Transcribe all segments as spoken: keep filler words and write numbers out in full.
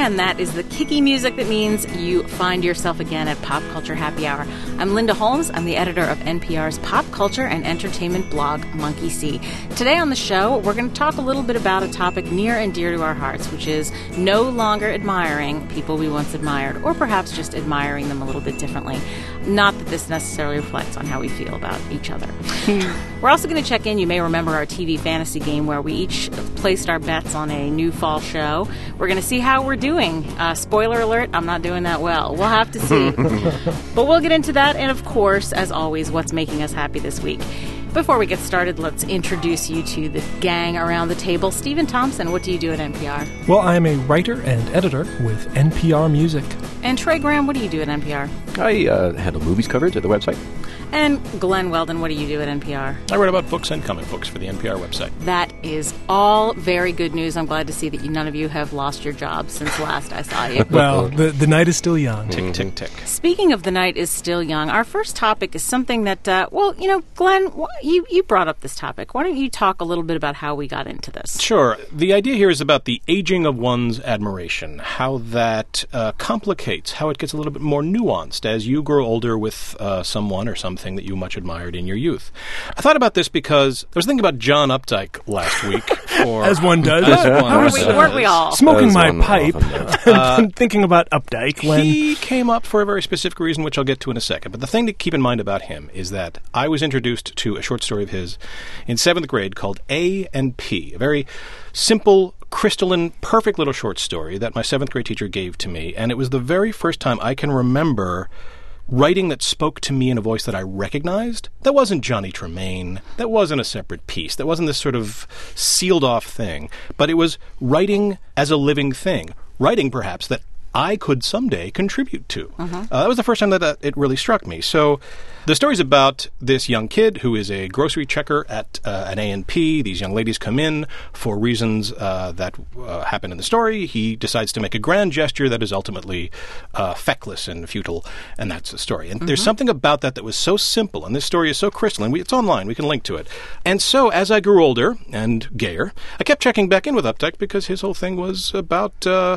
and that is the kicky music that means you find yourself again at Pop Culture Happy Hour. I'm Linda Holmes. I'm the editor of N P R's pop culture and entertainment blog, Monkey See. Today on the show, we're going to talk a little bit about a topic near and dear to our hearts, which is no longer admiring people we once admired, or perhaps just admiring them a little bit differently. Not that this necessarily reflects on how we feel about each other. We're also going to check in. You may remember our T V fantasy game where we each placed our bets on a new fall show. We're going to see how we're doing. Uh, spoiler alert, I'm not doing that well. We'll have to see. But we'll get into that, and of course, as always, what's making us happy this week. Before we get started, let's introduce you to the gang around the table. Stephen Thompson, what do you do at N P R? Well, I am a writer and editor with N P R Music. And Trey Graham, what do you do at N P R? I uh, handle movies coverage at the website. And Glenn Weldon, what do you do at N P R? I write about books and comic books for the N P R website. That is all very good news. I'm glad to see that you, none of you have lost your jobs since last I saw you. Well, the, the night is still young. Tick, Mm-hmm. tick, tick. Speaking of the night is still young, our first topic is something that, uh, well, you know, Glenn, wh- you, you brought up this topic. Why don't you talk a little bit about how we got into this? Sure. The idea here is about the aging of one's admiration, how that uh, complicates, how it gets a little bit more nuanced as you grow older with uh, someone or something that you much admired in your youth. I thought about this because I was thinking about John Updike last week. For, As one does. As one Weren't we, does. weren't we all? Smoking As my one pipe often does. and thinking about Updike when... He came up for a very specific reason, which I'll get to in a second. But the thing to keep in mind about him is that I was introduced to a short story of his in seventh grade called A and P, a very simple, crystalline, perfect little short story that my seventh grade teacher gave to me. And it was the very first time I can remember writing that spoke to me in a voice that I recognized. That wasn't Johnny Tremaine. That wasn't a separate piece. That wasn't this sort of sealed-off thing. But it was writing as a living thing. Writing, perhaps, that I could someday contribute to. Uh-huh. Uh, that was the first time that, that it really struck me. So the story's about this young kid who is a grocery checker at uh, an A and P. These young ladies come in for reasons uh, that uh, happen in the story. He decides to make a grand gesture that is ultimately uh, feckless and futile, and that's the story. And mm-hmm. there's something about that that was so simple, and this story is so crystalline. We, it's online. We can link to it. And so as I grew older and gayer, I kept checking back in with Updike because his whole thing was about... Uh,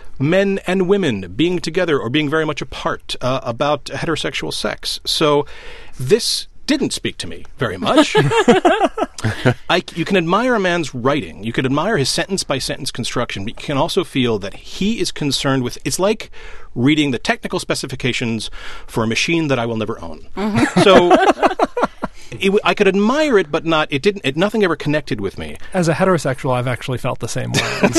men and women being together or being very much apart, uh, about heterosexual sex. So this didn't speak to me very much. I, you can admire a man's writing. You can admire his sentence-by-sentence construction, but you can also feel that he is concerned with... It's like reading the technical specifications for a machine that I will never own. Mm-hmm. So... It, I could admire it, but not. It didn't. It, nothing ever connected with me. As a heterosexual, I've actually felt the same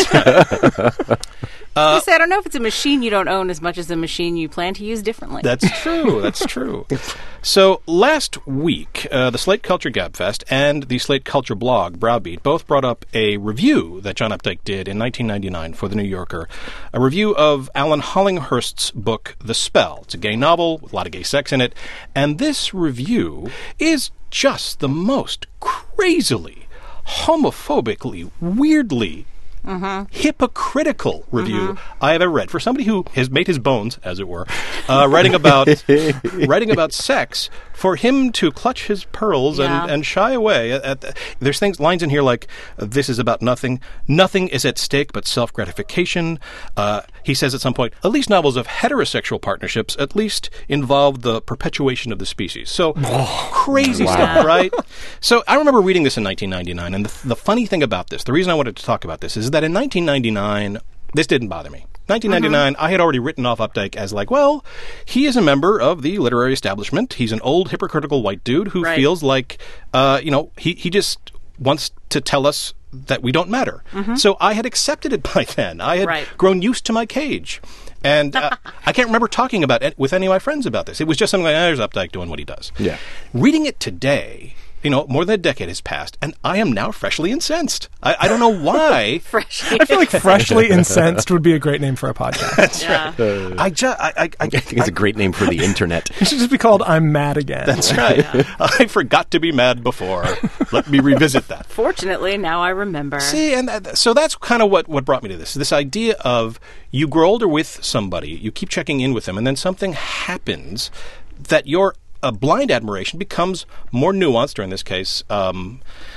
way. Uh, I say, I don't know if it's a machine you don't own as much as a machine you plan to use differently. That's true. That's true. So last week, uh, the Slate Culture Gabfest and the Slate Culture blog, Browbeat, both brought up a review that John Updike did in nineteen ninety-nine for The New Yorker, a review of Alan Hollinghurst's book, The Spell. It's a gay novel with a lot of gay sex in it, and this review is just the most crazily, homophobically, weirdly Mm-hmm. hypocritical review mm-hmm. I have ever read. For somebody who has made his bones, as it were, uh, writing about writing about sex, for him to clutch his pearls yeah. and, and shy away. At, at the, there's things lines in here like, this is about nothing. Nothing is at stake but self-gratification. Uh, he says at some point, at least novels of heterosexual partnerships at least involve the perpetuation of the species. So crazy wow. stuff, right? So I remember reading this in nineteen ninety-nine, and the, the funny thing about this, the reason I wanted to talk about this is that in nineteen ninety-nine, this didn't bother me. nineteen ninety-nine, mm-hmm. I had already written off Updike as like, well, he is a member of the literary establishment. He's an old, hypocritical white dude who right. feels like, uh, you know, he, he just wants to tell us that we don't matter. Mm-hmm. So I had accepted it by then. I had right. grown used to my cage. And uh, I can't remember talking about it with any of my friends about this. It was just something like, oh, there's Updike doing what he does. Yeah. Reading it today... You know, more than a decade has passed, and I am now freshly incensed. I, I don't know why. freshly. I feel like freshly incensed would be a great name for a podcast. That's yeah. right. Uh, I just, I, I, I, I think it's a great name for the internet. It should just be called I'm Mad Again. That's right. Yeah. I forgot to be mad before. Let me revisit that. Fortunately, now I remember. See, and that, so that's kind of what, what brought me to this. This idea of you grow older with somebody, you keep checking in with them, and then something happens that you're a blind admiration becomes more nuanced, or in this case, um,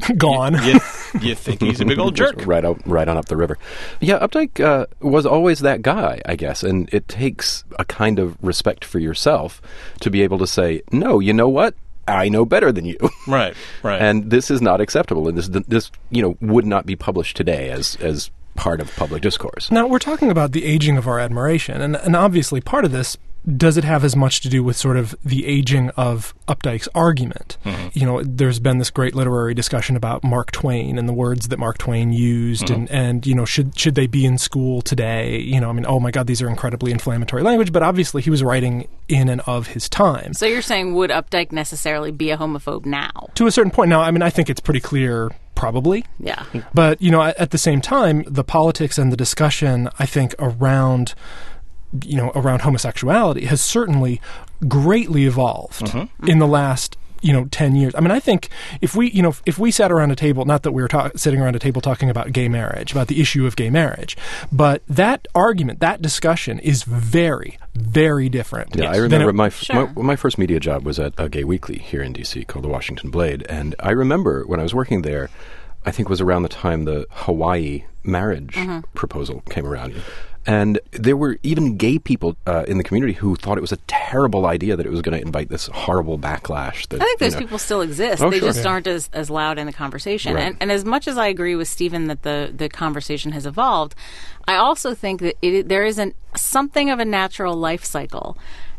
gone. You, you think he's a big old jerk. Just right out, right on up the river. Yeah, Updike uh, was always that guy, I guess, and it takes a kind of respect for yourself to be able to say, no, you know what? I know better than you. Right, right. And this is not acceptable, and this, this, you know, would not be published today as as part of public discourse. Now, we're talking about the aging of our admiration, and, and obviously part of this, does it have as much to do with sort of the aging of Updike's argument? Mm-hmm. You know, there's been this great literary discussion about Mark Twain and the words that Mark Twain used, mm-hmm. and, and, you know, should should they be in school today? You know, I mean, oh my God, these are incredibly inflammatory language, but obviously he was writing in and of his time. So you're saying, would Updike necessarily be a homophobe now? To a certain point. Now, I mean, I think it's pretty clear... Probably. Yeah. But, you know, at the same time, the politics and the discussion, I think, around, you know, around homosexuality has certainly greatly evolved mm-hmm. in the last, you know, ten years. I mean, I think if we, you know, if, if we sat around a table, not that we were ta- sitting around a table talking about gay marriage, about the issue of gay marriage, but that argument, that discussion is very, very different. Yeah, I remember it, my, f- sure. my my first media job was at a gay weekly here in D C called the Washington Blade, and I remember when I was working there, I think it was around the time the Hawaii marriage mm-hmm. proposal came around. And there were even gay people uh, in the community who thought it was a terrible idea that it was going to invite this horrible backlash. That, I think those you know, people still exist. Oh, they sure. just Yeah. aren't as, as loud in the conversation. Right. And, and as much as I agree with Stephen that the, the conversation has evolved, I also think that it, there is an, something of a natural life cycle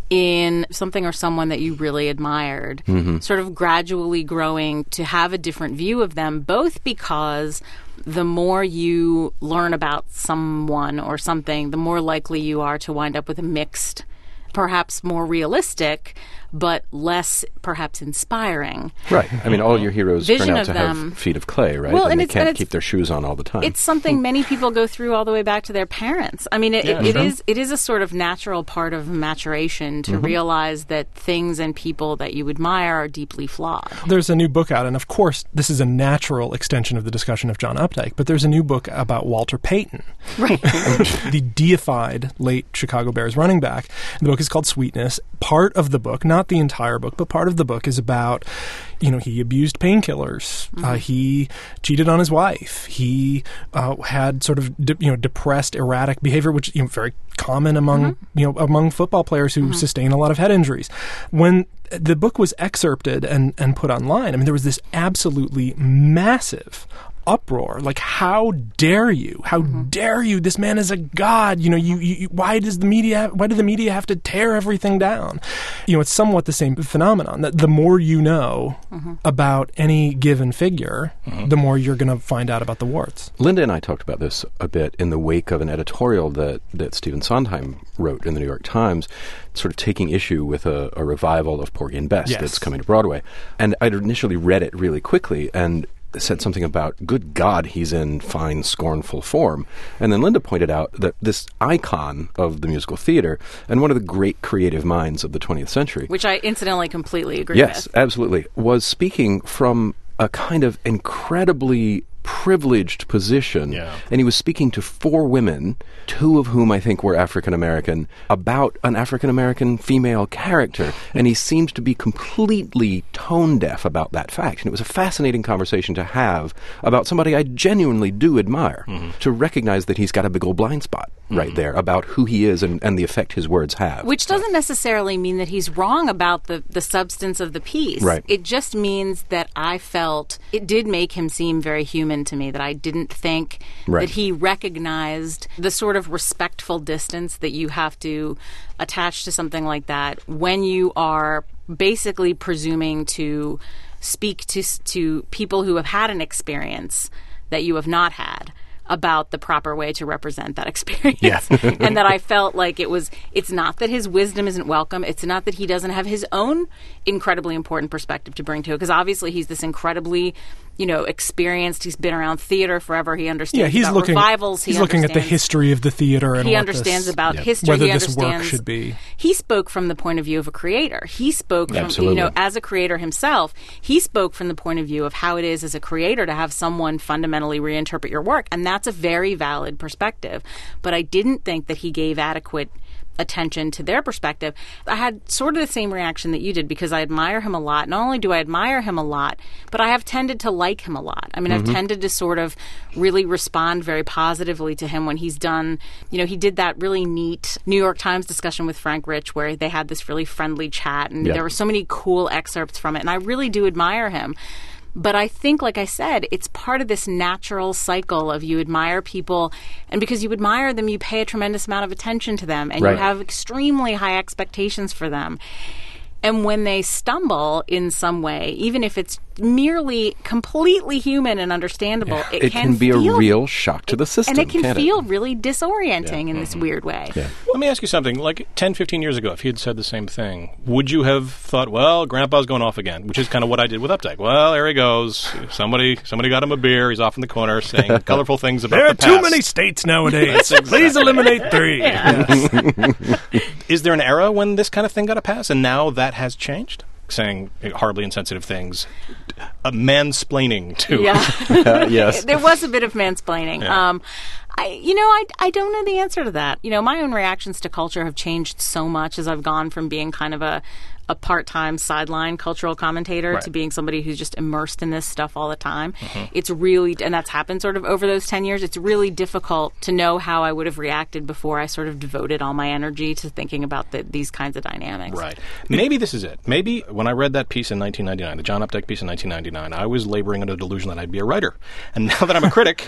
in something or someone that you really admired, mm-hmm. sort of gradually growing to have a different view of them, both because the more you learn about someone or something, the more likely you are to wind up with a mixed, perhaps more realistic, but less perhaps inspiring. Right. I mean, all your heroes Vision turn out of to them. have feet of clay, right? Well, and, and they it's- can't and it's- keep their shoes on all the time. It's something many people go through all the way back to their parents. I mean, it, Yeah, it, it sure. is it is a sort of natural part of maturation to Mm-hmm. realize that things and people that you admire are deeply flawed. There's a new book out, and of course, this is a natural extension of the discussion of John Updike, but there's a new book about Walter Payton, Right. the deified late Chicago Bears running back. The book is called Sweetness. Part of the book, not the entire book, but part of the book is about, you know, he abused painkillers. Mm-hmm. Uh, he cheated on his wife. He uh, had sort of, de- you know, depressed, erratic behavior, which, you know, very common among, mm-hmm. you know, among football players who mm-hmm. sustain a lot of head injuries. When the book was excerpted and, and put online, I mean, there was this absolutely massive uproar. Like, how dare you? How mm-hmm. dare you? This man is a god. You know, you, you. Why does the media? Why do the media have to tear everything down? You know, it's somewhat the same phenomenon. That the more you know mm-hmm. about any given figure, mm-hmm. the more you're going to find out about the warts. Linda and I talked about this a bit in the wake of an editorial that, that Stephen Sondheim wrote in the New York Times, sort of taking issue with a, a revival of Porgy and Bess Yes. that's coming to Broadway. And I'd initially read it really quickly and said something about, good God, he's in fine, scornful form. And then Linda pointed out that this icon of the musical theater and one of the great creative minds of the twentieth century, Which I incidentally completely agree yes, with. absolutely, was speaking from a kind of incredibly privileged position. Yeah. And he was speaking to four women, two of whom I think were African American, about an African American female character. And he seemed to be completely tone deaf about that fact. And it was a fascinating conversation to have about somebody I genuinely do admire, mm-hmm. to recognize that he's got a big old blind spot mm-hmm. right there about who he is and, and the effect his words have. Which doesn't necessarily mean that he's wrong about the, the substance of the piece. Right. It just means that I felt it did make him seem very human to me, that I didn't think Right. that he recognized the sort of respectful distance that you have to attach to something like that when you are basically presuming to speak to to people who have had an experience that you have not had about the proper way to represent that experience. Yeah. And that I felt like it was, it's not that his wisdom isn't welcome. It's not that he doesn't have his own incredibly important perspective to bring to it. Because obviously he's this incredibly, you know, experienced. He's been around theater forever. He understands Yeah, he's about looking. revivals. He's he looking at the understands- history of the theater and he what understands this, about yeah. history. whether he this work understands, should be. He spoke from the point of view of a creator. He spoke from, Absolutely. you know, as a creator himself. He spoke from the point of view of how it is as a creator to have someone fundamentally reinterpret your work, and that's a very valid perspective. But I didn't think that he gave adequate attention to their perspective. I had sort of the same reaction that you did because I admire him a lot. Not only do I admire him a lot, but I have tended to like him a lot. I mean, mm-hmm. I've tended to sort of really respond very positively to him when he's done, you know, he did that really neat New York Times discussion with Frank Rich where they had this really friendly chat and yep. there were so many cool excerpts from it. And I really do admire him. But I think, like I said, it's part of this natural cycle of you admire people, and because you admire them, you pay a tremendous amount of attention to them, and right. you have extremely high expectations for them. And when they stumble in some way, even if it's merely completely human and understandable, yeah. it, it can, can be feel, a real shock to the system. And it can feel it? really disorienting yeah. in mm-hmm. this weird way. Yeah. Let me ask you something. Like ten, fifteen years ago, if he had said the same thing, would you have thought, well, Grandpa's going off again, which is kind of what I did with Updike. Well, there he goes. Somebody somebody got him a beer. He's off in the corner saying colorful things about there the are past. too many states nowadays. Exactly. Please eliminate three. Yeah. Yes. Is there an era when this kind of thing got a pass, and now that has changed? Saying horribly insensitive things, uh, mansplaining to. Yeah, uh, yes. There was a bit of mansplaining. Yeah. Um, I, you know, I, I don't know the answer to that. You know, my own reactions to culture have changed so much as I've gone from being kind of a, a part-time sideline cultural commentator right. to being somebody who's just immersed in this stuff all the time. Mm-hmm. It's really, and that's happened sort of over those ten years, it's really difficult to know how I would have reacted before I sort of devoted all my energy to thinking about the, these kinds of dynamics. Right. Maybe this is it. Maybe when I read that piece in nineteen ninety-nine, the John Updike piece in nineteen ninety-nine, I was laboring under the delusion that I'd be a writer. And now that I'm a critic,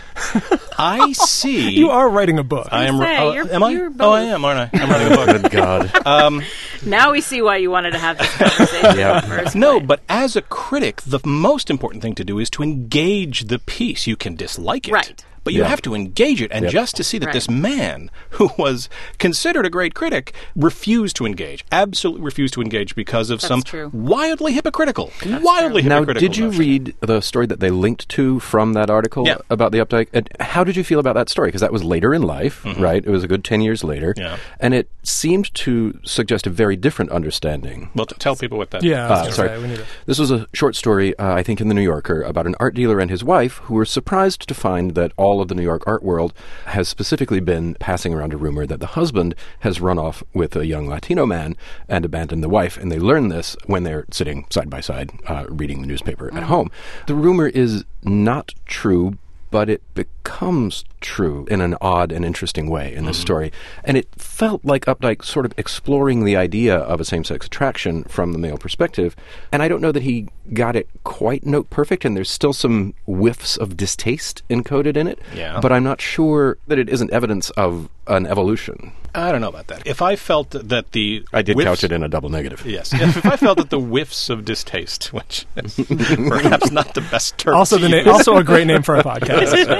I see... You are writing a book. I am. Say, Oh, you're- am I? you're Oh, both. I am, aren't I? I'm writing a book. Good God. Um, Now we see why you wanted to have this conversation Yeah. in the first no, place. but as a critic, the most important thing to do is to engage the piece. You can dislike it. Right. But you Yeah. have to engage it. And Yep. just to see that Right. this man, who was considered a great critic, refused to engage, absolutely refused to engage because of That's some true. wildly hypocritical, wildly Now, hypocritical did you notion. read the story that they linked to from that article Yeah. about the Updike? And how did you feel about that story? Because that was later in life, right? It was a good ten years later. Yeah. And it seemed to suggest a very different understanding. Well, t- tell people what that Yeah, I was Uh, gonna sorry. say, we need to- This was a short story, uh, I think, in The New Yorker about an art dealer and his wife who were surprised to find that all of the New York art world has specifically been passing around a rumor that the husband has run off with a young Latino man and abandoned the wife. And they learn this when they're sitting side by side uh, reading the newspaper at home. The rumor is not true, but it becomes true in an odd and interesting way in this story. And it felt like Updike sort of exploring the idea of a same-sex attraction from the male perspective. And I don't know that he got it quite note perfect, and there's still some whiffs of distaste encoded in it. Yeah. But I'm not sure that it isn't evidence of an evolution. I don't know about that. If I felt that the I did whiffs- couch it in a double negative. Yes. If I felt that the whiffs of distaste, which is perhaps not the best term Also, to the use. na- also a great name for a podcast.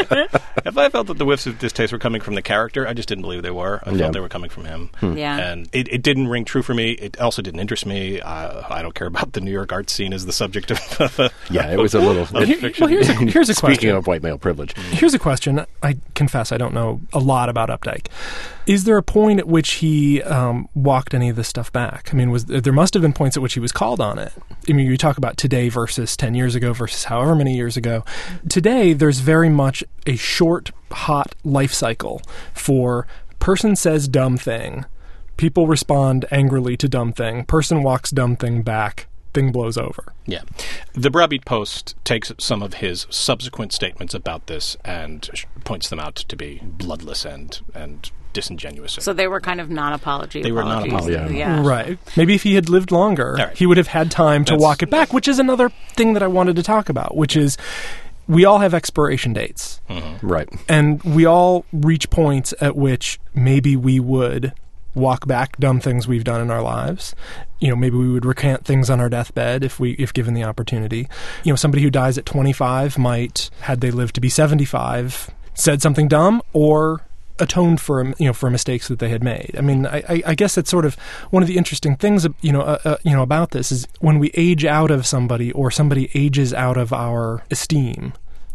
If I felt that the whiffs of distaste were coming from the character, I just didn't believe they were. I Yeah. felt they were coming from him. Yeah. And it, it didn't ring true for me. It also didn't interest me. Uh, I don't care about the New York art scene as the subject of uh, Yeah, it was a little... of Here- fiction. well, here's a, here's a Speaking question. of white male privilege. Here's a question. I confess I don't know a lot about Updike. Is there a point at which he um, walked any of this stuff back? I mean, was there must have been points at which he was called on it. I mean, you talk about today versus ten years ago versus however many years ago. Today, there's very much a short, hot life cycle for person says dumb thing, people respond angrily to dumb thing, person walks dumb thing back, thing blows over. Yeah. The Browbeat Post takes some of his subsequent statements about this and sh- points them out to be bloodless and, and disingenuous. So they were kind of non-apology They were apologies. non-apology. Yeah. Right. Maybe if he had lived longer, All right. he would have had time to That's- walk it back, which is another thing that I wanted to talk about, which is we all have expiration dates. Right. And we all reach points at which maybe we would walk back dumb things we've done in our lives. You know, maybe we would recant things on our deathbed if we if given the opportunity. You know, somebody who dies at twenty-five might, had they lived to be seventy-five, said something dumb or atoned for you know for mistakes that they had made. I mean, I, I, I guess that's sort of one of the interesting things you know uh, uh, you know about this is when we age out of somebody or somebody ages out of our esteem.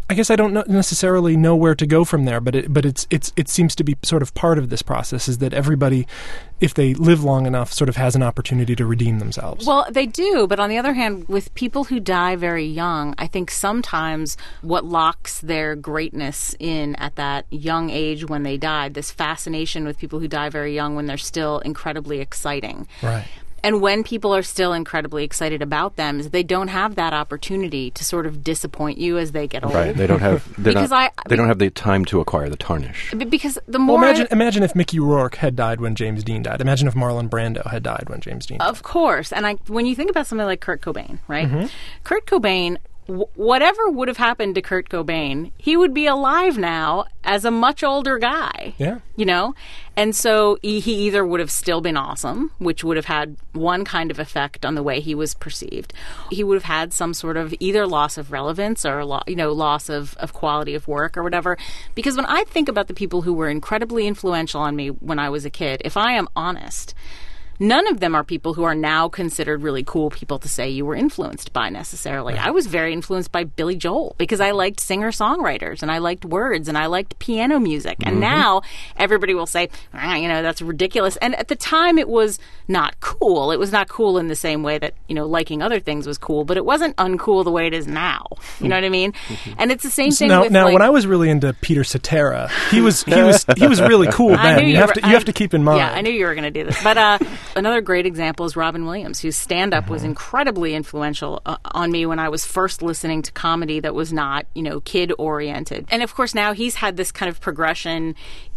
I guess I don't know necessarily know where to go from there, but it, but it's it's it seems to be sort of part of this process is that everybody, if they live long enough, sort of has an opportunity to redeem themselves. Well, they do, but on the other hand, with people who die very young, I think sometimes what locks their greatness in at that young age when they died, this fascination with people who die very young when they're still incredibly exciting. Right. And when people are still incredibly excited about them, is they don't have that opportunity to sort of disappoint you as they get older. Right. They don't have. They're Because not, I- they don't have the time to acquire the tarnish. B- Because the Well, more imagine I- imagine if Mickey Rourke had died when James Dean died. Imagine if Marlon Brando had died when James Dean died. Of course. And I, when you think about something like Kurt Cobain, right? Mm-hmm. Kurt Cobain, w- whatever would have happened to Kurt Cobain, he would be alive now as a much older guy. Yeah. You know? And so he, he either would have still been awesome, which would have had one kind of effect on the way he was perceived. He would have had some sort of either loss of relevance or, lo- you know, loss of, of quality of work or whatever. Because when I think about the people who were incredibly influential on me when I was a kid, if I am honest, none of them are people who are now considered really cool people to say you were influenced by necessarily. I was very influenced by Billy Joel because I liked singer-songwriters and I liked words and I liked piano music. And Mm-hmm. now everybody will say, ah, you know, that's ridiculous. And at the time it was not cool. It was not cool in the same way that, you know, liking other things was cool, but it wasn't uncool the way it is now. You know what I mean? And it's the same thing Now, with now like, when I was really into Peter Cetera, he was he was he was really cool I then. knew You, you have were- to you I- have to keep in mind. Yeah, I knew you were going to do this. But uh, another great example is Robin Williams, whose stand-up Mm-hmm. was incredibly influential uh, on me when I was first listening to comedy that was not, you know, kid-oriented. And of course, now he's had this kind of progression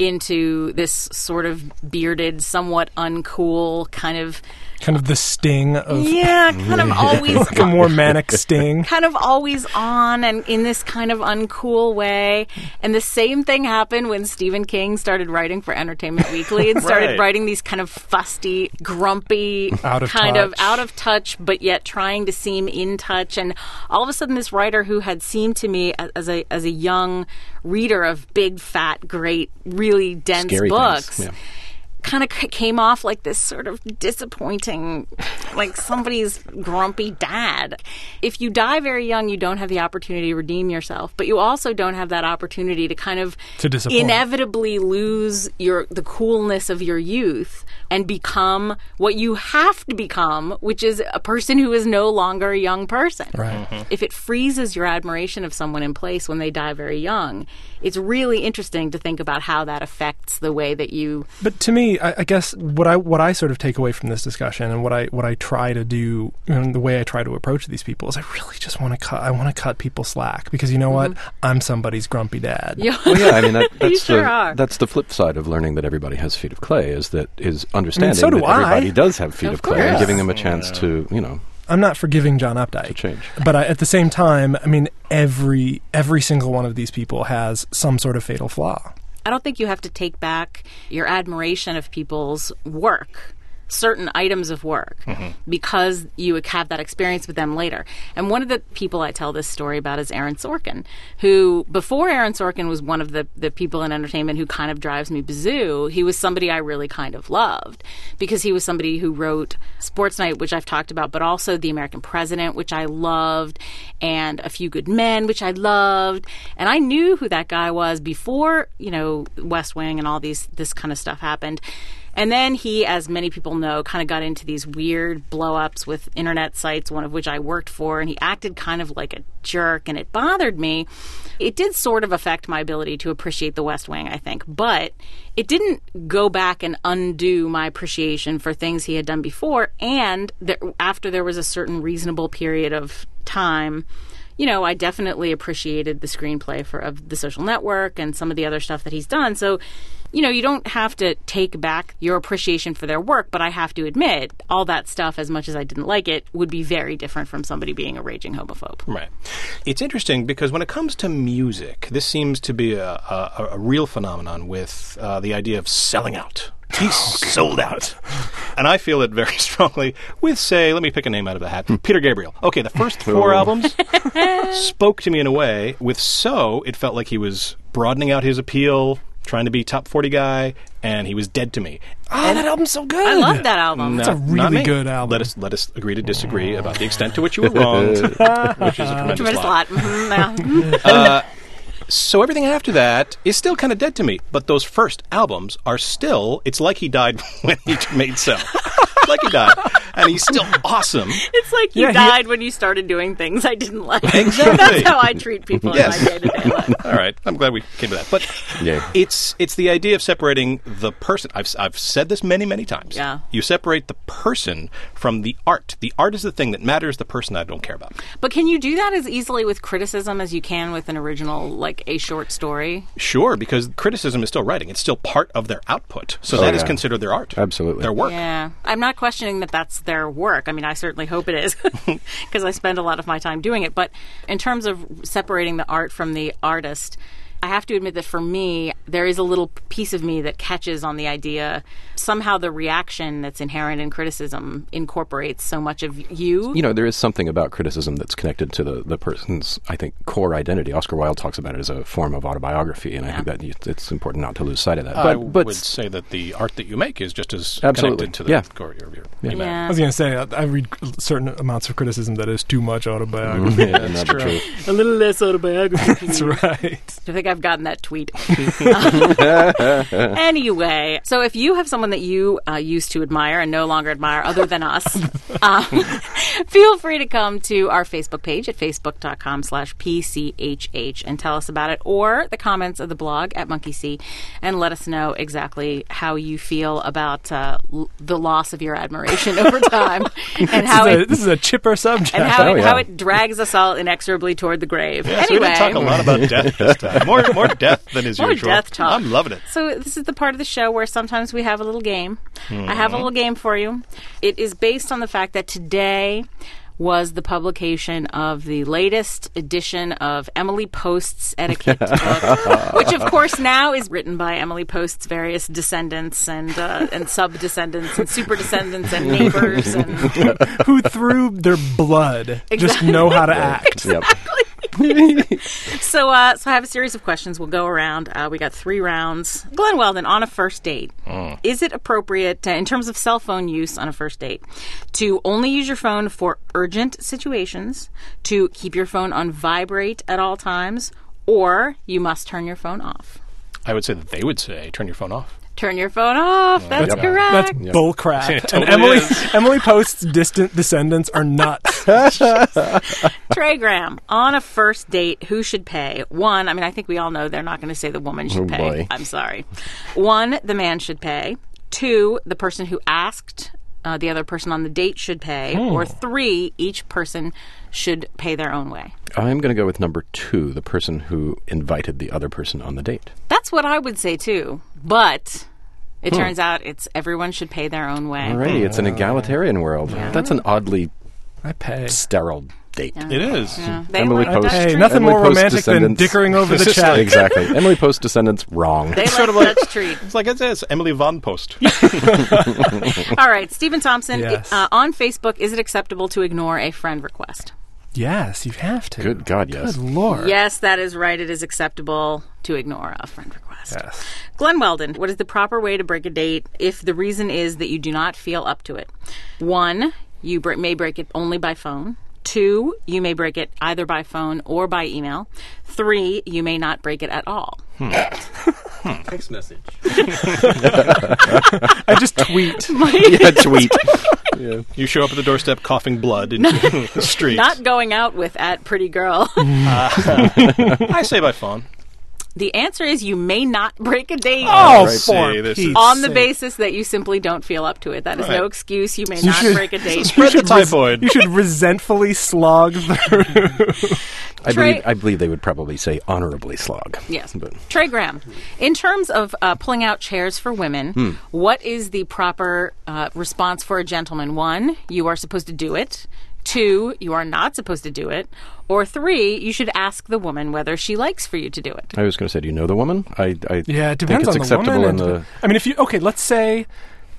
into this sort of bearded, somewhat uncool kind of, kind of the sting of yeah, kind of always like a more manic sting. kind of always on and in this kind of uncool way. And the same thing happened when Stephen King started writing for Entertainment Weekly and started Right. writing these kind of fusty, grumpy, Out of kind of touch. out of touch, but yet trying to seem in touch. And all of a sudden, this writer who had seemed to me a- as a as a young reader of big, fat, great, really dense Scary books. things. Yeah. Kind of c- came off like this sort of disappointing, like somebody's grumpy dad. If you die very young, you don't have the opportunity to redeem yourself, but you also don't have that opportunity to kind of To disappoint. inevitably lose your the coolness of your youth and become what you have to become, which is a person who is no longer a young person. Right. If it freezes your admiration of someone in place when they die very young, it's really interesting to think about how that affects the way that you But to me, I, I guess what I what I sort of take away from this discussion, and what I what I try to do, and the way I try to approach these people, is I really just want to cut. I want to cut people slack because you know what? I'm somebody's grumpy dad. Yeah. Well, yeah, I mean that, You that's sure the are. that's the flip side of learning that everybody has feet of clay is that is understanding so do that I. everybody does have feet Of of, clay and course. giving them a chance to you know I'm not forgiving John Updike. to change. But I, at the same time, I mean, every every single one of these people has some sort of fatal flaw. I don't think you have to take back your admiration of people's work, certain items of work, because you have that experience with them later. And one of the people I tell this story about is Aaron Sorkin, who, before Aaron Sorkin was one of the, the people in entertainment who kind of drives me bazoo, he was somebody I really kind of loved because he was somebody who wrote Sports Night, which I've talked about, but also The American President, which I loved, and A Few Good Men, which I loved. And I knew who that guy was before, you know, West Wing and all these this kind of stuff happened. And then he, as many people know, kind of got into these weird blow-ups with internet sites, one of which I worked for, and he acted kind of like a jerk, and it bothered me. It did sort of affect my ability to appreciate The West Wing, I think, but it didn't go back and undo my appreciation for things he had done before, and there, after there was a certain reasonable period of time, you know, I definitely appreciated the screenplay for of The Social Network and some of the other stuff that he's done. So, you know, you don't have to take back your appreciation for their work, but I have to admit, all that stuff, as much as I didn't like it, would be very different from somebody being a raging homophobe. Right. It's interesting because when it comes to music, this seems to be a, a, a real phenomenon with uh, the idea of selling out. He's sold out. And I feel it very strongly with, say, let me pick a name out of a hat, Peter Gabriel. Okay, the first four Oh. albums spoke to me in a way. With So, it felt like he was broadening out his appeal, trying to be top forty guy, and he was dead to me. Oh, that album's so good. I love that album. That's a Not- really not me. good album. Let us let us agree to disagree about the extent to which you were wronged, which is a tremendous, Tremendous lie. lot. Mhm, yeah. Uh, So everything after that is still kind of dead to me. But those first albums are still, it's like he died when he made Cell. It's like he died. And he's still awesome. It's like you Yeah, he- died when you started doing things I didn't like. Exactly. That's how I treat people Yes. in my day-to-day life. All right. I'm glad we came to that. But Yeah. it's it's the idea of separating the person. I've, I've said this many, many times. Yeah. You separate the person from the art. The art is the thing that matters. The person I don't care about. But can you do that as easily with criticism as you can with an original, like a short story? Sure, because criticism is still writing. It's still part of their output. So Oh, that is yeah. considered their art. Absolutely. Their work. Yeah. I'm not questioning that that's their work. I mean, I certainly hope it is because I spend a lot of my time doing it. But in terms of separating the art from the artist, I have to admit that for me, there is a little piece of me that catches on the idea. Somehow the reaction that's inherent in criticism incorporates so much of you. You know, there is something about criticism that's connected to the, the person's, I think, core identity. Oscar Wilde talks about it as a form of autobiography, and I think that you- it's important not to lose sight of that. I But, but would say that the art that you make is just as Absolutely. connected to the Yeah. core of your, your Yeah. Yeah. I was going to say, I, I read certain amounts of criticism that is too much autobiography. yeah, that's true. true. A little less autobiography. That's right. I think I've gotten that tweet. Anyway, so if you have someone that you uh, used to admire and no longer admire other than us, um, feel free to come to our Facebook page at facebook.com slash PCHH and tell us about it, or the comments of the blog at Monkey See, and let us know exactly how you feel about uh, l- the loss of your admiration over time and how this, is a, it this is a chipper subject. and how, Oh, it, yeah. how it drags us all inexorably toward the grave. Yeah, so we anyway, didn't talk a lot about death this time. More, more death than is More usual. death talk. I'm loving it. So this is the part of the show where sometimes we have a little game. I have a little game for you. It is based on the fact that today was the publication of the latest edition of Emily Post's etiquette book, which of course now is written by Emily Post's various descendants and uh, and sub-descendants and super-descendants and neighbors and Who through their blood just Exactly. know how to act. Yep. So, uh, so I have a series of questions. We'll go around. Uh, we got three rounds. Glenn Weldon, on a first date, is it appropriate, to, in terms of cell phone use on a first date, to only use your phone for urgent situations, to keep your phone on vibrate at all times, or you must turn your phone off? I would say that they would say, turn your phone off. Turn your phone off. That's Yep. correct. That's Yep. bull crap. It and totally Emily is. Emily Post's distant descendants are nuts. Trey Graham, on a first date, who should pay? One, I mean, I think we all know they're not going to say the woman should Oh, pay. boy. I'm sorry. One, the man should pay. Two, the person who asked uh, the other person on the date should pay. Or three, each person should pay their own way. I'm going to go with number two, the person who invited the other person on the date. That's what I would say too. But it turns out it's everyone should pay their own way. Alrighty, it's an egalitarian world. That's an oddly I pay. sterile date. It is. Yeah. They Emily like Post- Dutch Hey, treat. nothing Emily more Post's romantic than descendants. dickering over the It's just chat. Exactly. Emily Post descendants, wrong. They sort like of like- Dutch treat. It's like it says, Emily Von Post. All right, Stephen Thompson, Yes. uh, on Facebook, is it acceptable to ignore a friend request? Yes, you have to. Good God, yes. Good Lord. Yes, that is right. It is acceptable to ignore a friend request. Yes. Glenn Weldon, what is the proper way to break a date if the reason is that you do not feel up to it? One, you bre- may break it only by phone. Two, you may break it either by phone or by email. Three, you may not break it at all. Text message. I just tweet. Yeah, tweet. You show up at the doorstep coughing blood into the street. Not going out with at pretty girl. I say by phone. The answer is you may not break a date. Oh, right. for See, this is- Pete's On the sake. basis that you simply don't feel up to it. That is no Right. excuse. You may You not should- break a date. Spread the typhoid. You should resentfully slog through. I Trey- believe, I believe they would probably say honorably slog. Yes. But Trey Graham, in terms of uh, pulling out chairs for women, Hmm. what is the proper uh, response for a gentleman? One, you are supposed to do it. Two, you are not supposed to do it. Or three, you should ask the woman whether she likes for you to do it. I was going to say, do you know the woman? I, I Yeah, it think depends it's on the acceptable woman. in and the. dep- I mean, if you okay, let's say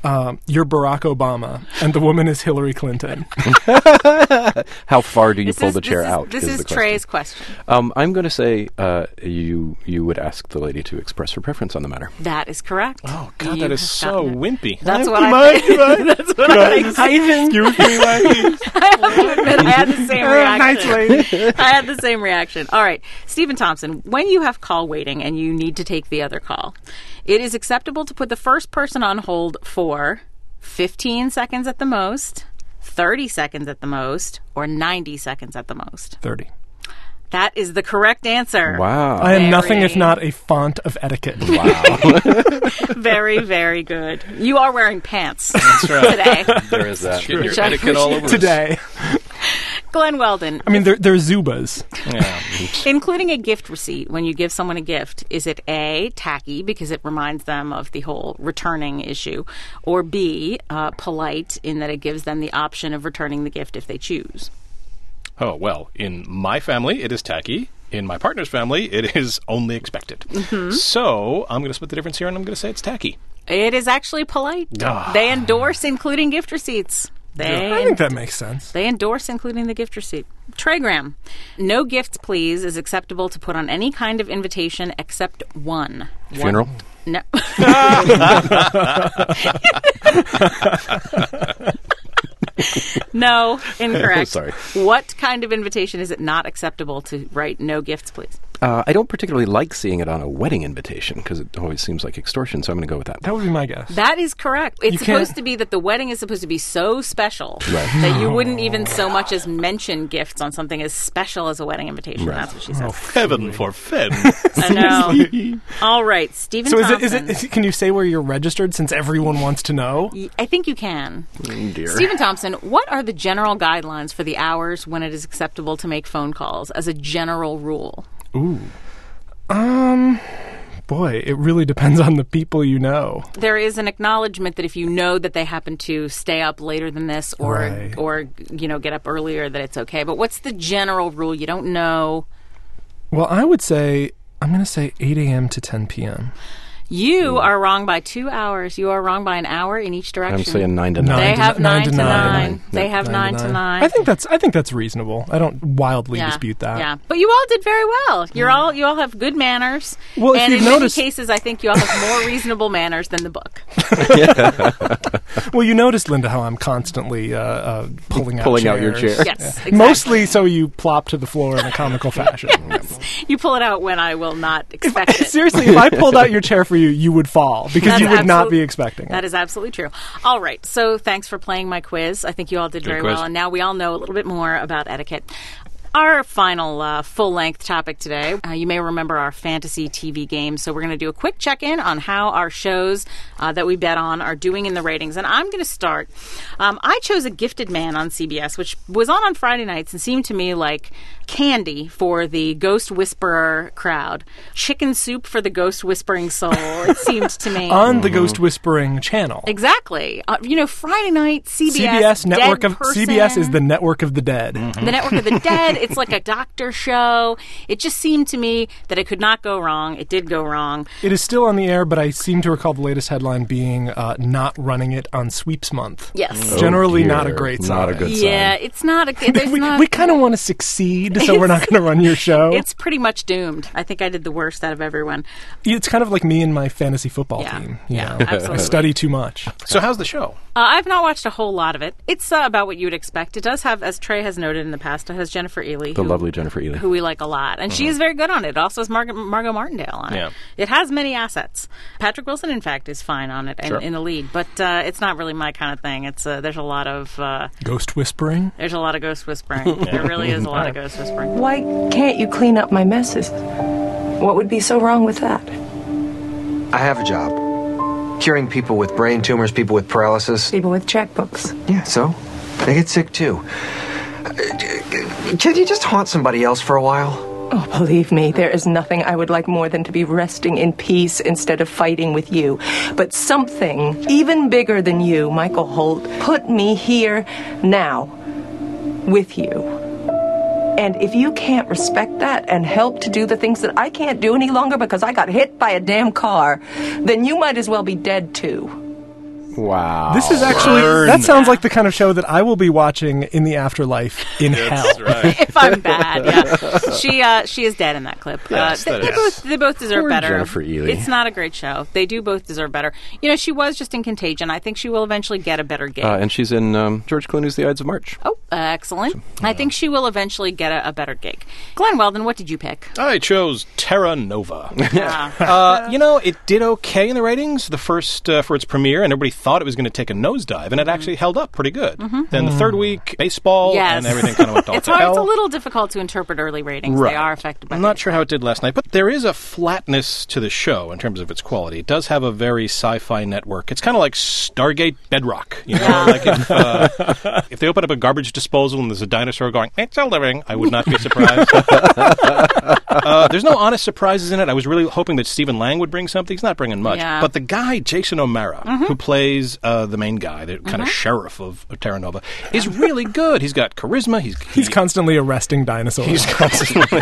um, you're Barack Obama and the woman is Hillary Clinton. How far do you This pull is- the chair this is, out? This is is the question. Trey's question. Um, I'm going to say uh, you you would ask the lady to express her preference on the matter. That is correct. Oh, God, You that is have so gotten it. wimpy. That's Uh, what do I you mind? think. Do you mind? That's what I think. Excuse me, ladies. I have to admit, I had the same Oh, nice reaction. lady. I had the same reaction. All right, Stephen Thompson, when you have call waiting and you need to take the other call, it is acceptable to put the first person on hold for fifteen seconds at the most, thirty seconds at the most, or ninety seconds at the most. thirty. That is the correct answer. Wow. I am nothing if Very- not a font of etiquette. Very, very good. You are wearing pants That's right. today. There is that. Getting your Which I etiquette all over us. Today. Glenn Weldon, I mean, they're, they're Zubas. Yeah. including a gift receipt when you give someone a gift, is it A, tacky because it reminds them of the whole returning issue, or B, uh, polite in that it gives them the option of returning the gift if they choose? Oh, well, in my family, it is tacky. In my partner's family, it is only expected. Mm-hmm. So I'm going to split the difference here, and I'm going to say it's tacky. It is actually polite. Ah. They endorse including gift receipts. They I think that makes sense. They endorse including the gift receipt. Trey Graham, no gifts, please, is acceptable to put on any kind of invitation except one. Funeral? No. No, incorrect. Sorry. What kind of invitation is it not acceptable to write no gifts, please? Uh, I don't particularly like seeing it on a wedding invitation because it always seems like extortion, so I'm going to go with that. That would be my guess. That is correct. It's You supposed can't- to be that the wedding is supposed to be so special Right. that you wouldn't even so much as mention gifts on something as special as a wedding invitation. Right. That's what she says. Heaven forfend. I know. All right, Stephen So is it, Thompson. is it, is it, can you say where you're registered since everyone wants to know? Y- I think you can. Oh, dear. Stephen Thompson, what are the general guidelines for the hours when it is acceptable to make phone calls as a general rule? Ooh. Um, boy, it really depends on the people you know. There is an acknowledgement that if you know that they happen to stay up later than this or Right. or you know get up earlier, that it's okay. But what's the general rule? You don't know. Well, I would say, I'm going to say eight a.m. to ten p.m. You are wrong by two hours. You are wrong by an hour in each direction. I'm saying nine to Nine They nine. to have nine nine to to nine. nine. They have nine to nine. I think that's I think that's reasonable. I don't wildly Yeah, dispute that. Yeah, but you all did very well. You're all you all have good manners. Well, if and you've in noticed- many cases, I think you all have more reasonable manners than the book. Well, you noticed, Linda, how I'm constantly uh, uh, pulling out Pulling chairs. out your chair. Yes, exactly. Mostly so you plop to the floor in a comical fashion. You pull it out when I will not expect it. Seriously, if I pulled out your chair for you, you would fall because That's you would not absolute- be expecting That it. is absolutely true. All right. So thanks for playing my quiz. I think you all did Good very quiz. well. And now we all know a little bit more about etiquette. Our final uh, full-length topic today, uh, you may remember our fantasy T V game, so we're going to do a quick check-in on how our shows uh, that we bet on are doing in the ratings. And I'm going to start. Um, I chose A Gifted Man on C B S, which was on on Friday nights and seemed to me like candy for the Ghost Whisperer crowd. Chicken soup for the Ghost Whispering soul, it seemed to me. On the Ghost Whispering channel. Exactly. Uh, you know, Friday night, C B S. C B S network dead of person, C B S is the network of the dead. the network of the dead. It's like a doctor show. It just seemed to me that it could not go wrong. It did go wrong. It is still on the air, but I seem to recall the latest headline being uh, not running it on Sweeps Month. Yes. Oh, Generally dear. not a great sign. Not a good Yeah, sign. it's not a. There's we not, we kind of want to succeed, so we're not going to run your show. It's pretty much doomed. I think I did the worst out of everyone. It's kind of like me and my fantasy football Yeah. team. you Yeah, know. absolutely. I study too much. So how's the show? Uh, I've not watched a whole lot of it. It's uh, about what you would expect. It does have, as Trey has noted in the past, it has Jennifer Ely. The who- lovely Jennifer Ely. who we like a lot. And she is very good on it. It also has Margot, Margot Martindale on Yeah. it. It has many assets. Patrick Wilson, in fact, is fine on it and Sure. in the lead. But uh, it's not really my kind of thing. It's uh, There's a lot of uh, Ghost whispering. there's a lot of ghost whispering. There really is a lot of ghost whispering. Why can't you clean up my messes? What would be so wrong with that? I have a job. Curing people with brain tumors, people with paralysis. People with checkbooks. Yeah, so? They get sick too. Uh, Can you just haunt somebody else for a while? Oh, believe me, there is nothing I would like more than to be resting in peace instead of fighting with you. But something even bigger than you, Michael Holt, put me here now with you. And if you can't respect that and help to do the things that I can't do any longer because I got hit by a damn car, then you might as well be dead too. Wow. This is actually, Burn. that sounds like the kind of show that I will be watching in the afterlife in hell. That's right. If I'm bad, yeah. She uh, she is dead in that clip. Yes, uh, that they, they is. both they both deserve Poor better. Jennifer Ely. It's not a great show. They do both deserve better. You know, she was just in Contagion. I think she will eventually get a better gig. Uh, and she's in um, George Clooney's The Ides of March. Oh, uh, excellent. I think she will eventually get a, a better gig. Glenn Weldon, what did you pick? I chose Terra Nova. Yeah. Uh, you know, it did okay in the ratings the first uh, for its premiere, and everybody thought it was going to take a nosedive, and it actually held up pretty good. Then the third week, baseball, Yes. and everything kind of went all It's to hard. hell. It's a little difficult to interpret early ratings. Right. They are affected by I'm not things. sure how it did last night, but there is a flatness to the show in terms of its quality. It does have a very sci-fi network. It's kind of like Stargate Bedrock. You know, Yeah. like if, uh, if they open up a garbage disposal and there's a dinosaur going, "It's a living," I would not be surprised. uh, there's no honest surprises in it. I was really hoping that Stephen Lang would bring something. He's not bringing much. Yeah. But the guy, Jason O'Mara, who plays uh, the main guy, the kind of sheriff of, of Terra Nova, is really good. He's got charisma. He's He's he- constantly arresting dinosaurs. He's constantly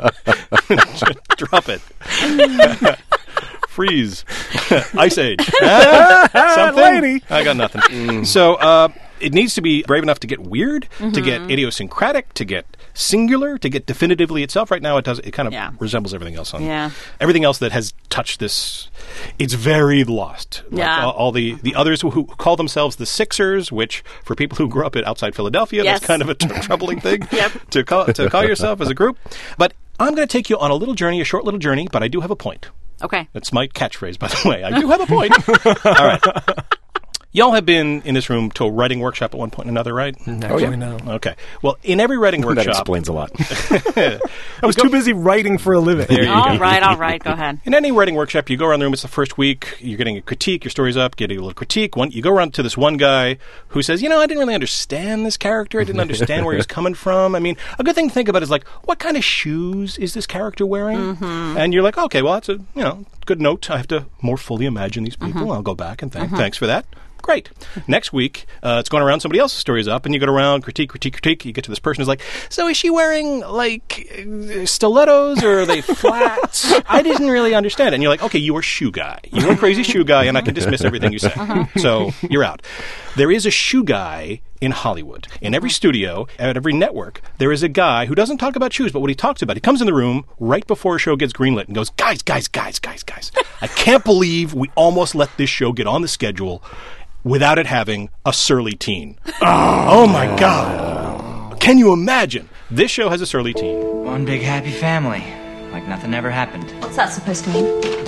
drop it. Freeze. Ice Age. Huh? Something? Lady. I got nothing. So uh, it needs to be brave enough to get weird, to get idiosyncratic, to get singular, to get definitively itself. Right now, it does. It kind of Yeah. resembles everything else on Yeah. everything else that has touched this. It's very lost. Like Yeah. all, all the the others who, who call themselves the Sixers, which for people who grew up at outside Philadelphia, Yes. that's kind of a tr- troubling thing Yep. to call to call yourself as a group. But I'm going to take you on a little journey, a short little journey. But I do have a point. Okay. That's my catchphrase, by the way. I do have a point. All right. Y'all have been in this room to a writing workshop at one point or another, right? Actually, no. Okay. Well, in every writing That workshop, explains a lot. I was too busy writing for a living. There you All go. right, all right. Go ahead. In any writing workshop, you go around the room. It's the first week. You're getting a critique. Your story's up. Getting a little critique. One, you go around to this one guy who says, "You know, I didn't really understand this character. I didn't understand where he was coming from." I mean, a good thing to think about is like, what kind of shoes is this character wearing? And you're like, okay, well, that's a you know good note. I have to more fully imagine these people. I'll go back and thank. Thanks for that. Great. Next week, uh, it's going around, somebody else's story's up, and you go around, critique, critique, critique. You get to this person who's like, so is she wearing, like, uh, stilettos, or are they flats? I didn't really understand it. And you're like, okay, you were shoe guy. You were a crazy shoe guy, and I can dismiss everything you say. So you're out. There is a shoe guy in Hollywood. In every studio, at every network, there is a guy who doesn't talk about shoes, but what he talks about, he comes in the room right before a show gets greenlit and goes, guys, guys, guys, guys, guys, I can't believe we almost let this show get on the schedule without it having a surly teen. Oh, my God. Can you imagine? This show has a surly teen. One big happy family. Like nothing ever happened. What's that supposed to mean?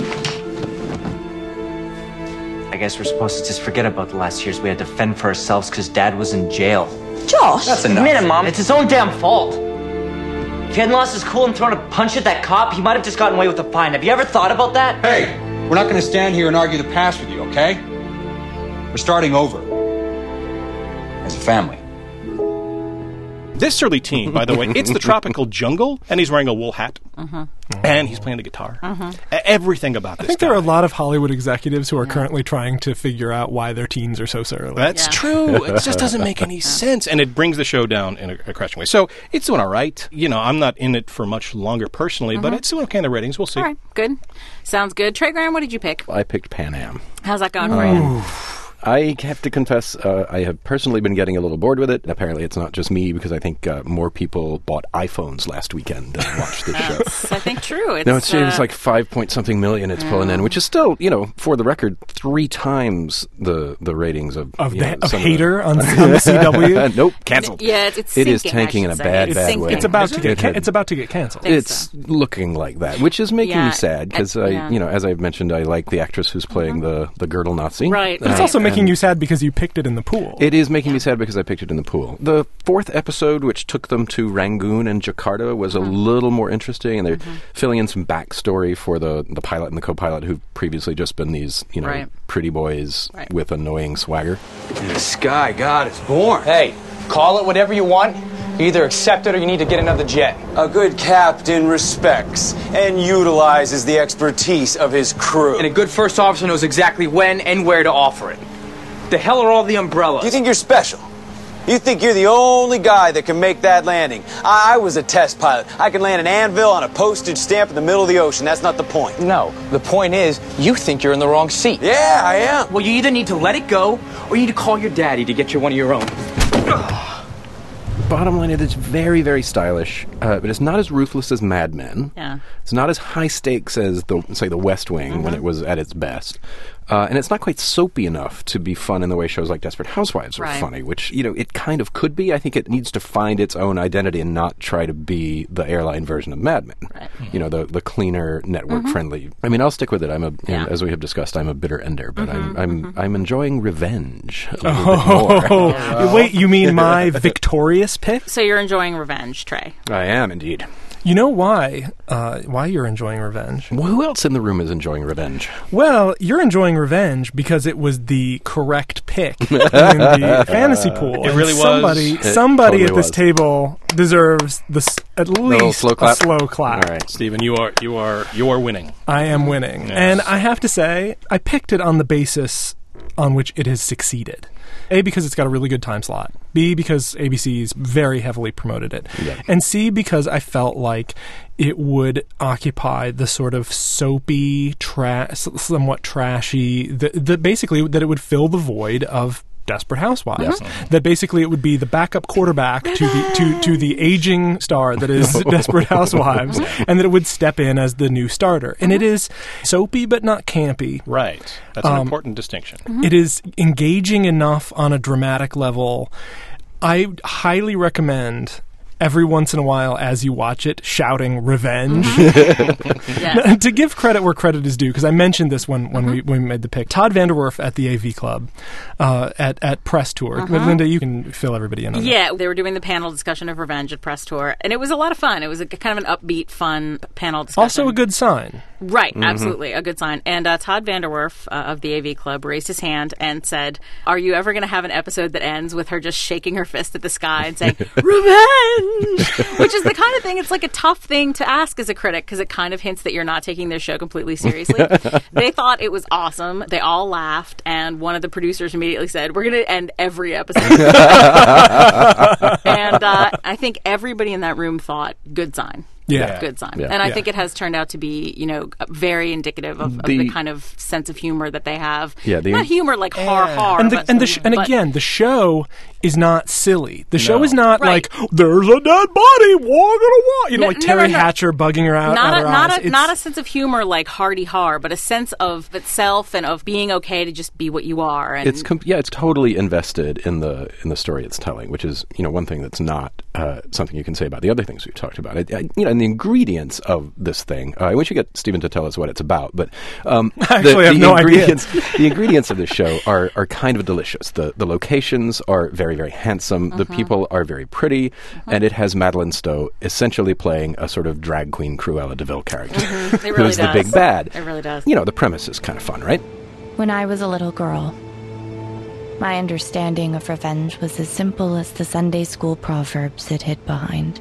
I guess we're supposed to just forget about the last years we had to fend for ourselves because Dad was in jail. Josh! That's enough. Admit it, Mom. It's his own damn fault. If he hadn't lost his cool and thrown a punch at that cop, he might have just gotten away with a fine. Have you ever thought about that? Hey, we're not going to stand here and argue the past with you, okay? We're starting over. As a family. This surly teen, by the way, it's the tropical jungle, and he's wearing a wool hat, and he's playing the guitar. E- Everything about this I think guy. there are a lot of Hollywood executives who are currently trying to figure out why their teens are so surly. That's Yeah. true. It just doesn't make any sense, and it brings the show down in a, a crashing way. So it's doing all right. You know, I'm not in it for much longer personally, but it's doing okay in the ratings. We'll see. All right, good. Sounds good. Trey Graham, what did you pick? I picked Pan Am. How's that going for you? I have to confess, uh, I have personally been getting a little bored with it. Apparently, it's not just me, because I think uh, more people bought iPhones last weekend than watched this show. That's, I think, true. It's, No, it's, uh, it's like five point something million it's pulling in, which is still, you know, for the record, three times the the ratings of Of, you the, know, of some Hater on, on the C W. Uh, nope, canceled. Yeah, it's, it's It is sinking, I tanking should in a say. bad, It's bad sinking. way. It's about Is to it? get It ca- had- it's about to get canceled. Think It's so. looking like that, which is making Yeah, me sad because I, yeah. you know, as I've mentioned, I like the actress who's playing the the girdle Nazi. Right. But it's right. also making you sad because you picked it in the pool. It is making me sad because I picked it in the pool. The fourth episode, which took them to Rangoon and Jakarta, was a little more interesting, and they're filling in some backstory for the, the pilot and the co-pilot who've previously just been these, you know, Right. pretty boys Right. with annoying swagger. The sky god is born. Hey, call it whatever you want. You either accept it or you need to get another jet. A good captain respects and utilizes the expertise of his crew. And a good first officer knows exactly when and where to offer it. The hell are all the umbrellas? You think you're special? You You think you're the only guy that can make that landing. I, I was a test pilot. I can land an anvil on a postage stamp in the middle of the ocean. That's not the point. No, the point is, you think you're in the wrong seat. Yeah, I am. Well, you either need to let it go, or you need to call your daddy to get you one of your own. Bottom line, it is very, very stylish, uh, but it's not as ruthless as Mad Men. Yeah. It's not as high stakes as, the say, The West Wing mm-hmm. when it was at its best. Uh, and it's not quite soapy enough to be fun in the way shows like Desperate Housewives are right. funny, which, you know, it kind of could be. I think it needs to find its own identity and not try to be the airline version of Mad Men. Right. You know, the the cleaner, network-friendly. Mm-hmm. I mean, I'll stick with it. I'm a, yeah. as we have discussed, I'm a bitter ender, but mm-hmm. I'm I'm mm-hmm. I'm enjoying Revenge a little oh, bit more. Oh, oh. Wait, you mean my victorious pick? So you're enjoying Revenge, Trey? I am, indeed. You know why? Uh, why you're enjoying Revenge? Well, who else in the room is enjoying Revenge? Well, you're enjoying Revenge because it was the correct pick in the fantasy pool. It really somebody, was. Somebody totally at this was. table deserves this at least slow clap. a slow clap. All right, Stephen, you are you are you are winning. I am winning, yes. and I have to say, I picked it on the basis on which it has succeeded. A, because it's got a really good time slot. B, because A B C's very heavily promoted it. Yeah. And C, because I felt like it would occupy the sort of soapy, tra- somewhat trashy, the, the, basically that it would fill the void of Desperate Housewives. Yes. That basically it would be the backup quarterback to the to, to the aging star that is Desperate Housewives, and that it would step in as the new starter. And it is soapy but not campy. Right. That's an um, important distinction. Mm-hmm. It is engaging enough on a dramatic level. I highly recommend every once in a while, as you watch it, shouting "Revenge." Mm-hmm. Yes. To give credit where credit is due, because I mentioned this when, when, mm-hmm. we, when we made the pick. Todd Vanderwerf at the A V Club uh, at, at Press Tour. Uh-huh. Linda, you can fill everybody in on yeah, that. They were doing the panel discussion of Revenge at Press Tour, and it was a lot of fun. It was a, kind of an upbeat, fun panel discussion. Also a good sign. Right, mm-hmm. absolutely, a good sign. And uh, Todd Vanderwerf uh, of the A V Club raised his hand and said, "Are you ever going to have an episode that ends with her just shaking her fist at the sky and saying, 'Revenge'?" Which is the kind of thing, it's like a tough thing to ask as a critic, because it kind of hints that you're not taking their show completely seriously. They thought it was awesome. They all laughed, and one of the producers immediately said, "We're going to end every episode." And uh, I think everybody in that room thought, good sign. Yeah. Good sign. Yeah. And I yeah. think it has turned out to be, you know, very indicative of, of The- the kind of sense of humor that they have. Yeah, the- not humor like har har. And, the, but, and, the sh- and but- again, the show is not silly. The show No. is not Right. like, there's a dead body walking a walk. You know, No, like no, Terry no, no. Hatcher bugging her out. not out a, her not eyes. a It's- not a sense of humor like hardy har, but a sense of itself and of being okay to just be what you are. And It's com- yeah, it's totally invested in the in the story it's telling, which is, you know, one thing that's not uh, something you can say about the other things we've talked about. It, I, you know, and the ingredients of this thing. Uh, we should get Stephen to tell us what it's about, but um, I actually the, have the no ingredients, the ingredients of this show are are kind of delicious. The the locations are very very handsome. The people are very pretty, and it has Madeline Stowe essentially playing a sort of drag queen Cruella de Vil character, Mhm. It really who's the does. big bad. It really does. You know, the premise is kind of fun, right? When I was a little girl, my understanding of revenge was as simple as the Sunday school proverbs it hid behind.